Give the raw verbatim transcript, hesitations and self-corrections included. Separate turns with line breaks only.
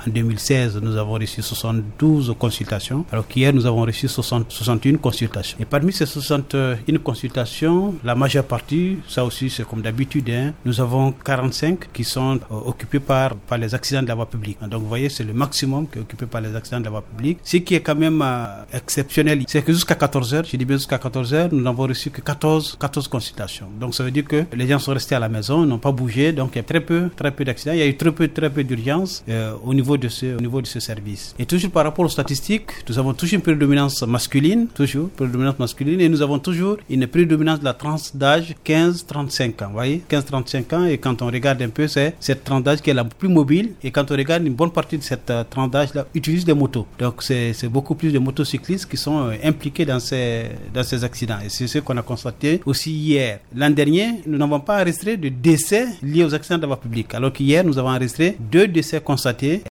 En deux mille seize, nous avons reçu soixante-douze consultations, alors qu'hier, nous avons reçu soixante, soixante et une consultations. Et parmi ces soixante et une consultations, la majeure partie, ça aussi c'est comme d'habitude, hein, nous avons quarante-cinq qui sont euh, occupés par, par les accidents de la voie publique. Donc vous voyez, c'est le maximum qui est occupé par les accidents de la voie publique. Ce qui est quand même euh, exceptionnel, c'est que jusqu'à quatorze heures, je dis bien jusqu'à quatorze heures, nous n'avons reçu que quatorze, quatorze consultations. Donc ça veut dire que les gens sont restés à la maison, n'ont pas bougé, donc il y a très peu, très peu d'accidents. Il y a eu très peu, très peu d'urgence euh, au niveau de ce, au niveau de ce service. Et toujours par rapport aux statistiques, nous avons toujours une prédominance masculine, toujours prédominance masculine, et nous avons toujours une prédominance de la tranche d'âge quinze à trente-cinq ans. Vous voyez, quinze à trente-cinq ans, et quand on regarde un peu, c'est cette tranche d'âge qui est la plus mobile, et quand on regarde, une bonne partie de cette uh, tranche d'âge-là utilise des motos. Donc c'est, c'est beaucoup plus de motocyclistes qui sont euh, impliqués dans ces, dans ces accidents. Et c'est ce qu'on a constaté aussi hier. L'an dernier, nous n'avons pas enregistré de décès liés aux accidents de la voie publique, alors qu'hier, nous avons enregistré deux décès constatés.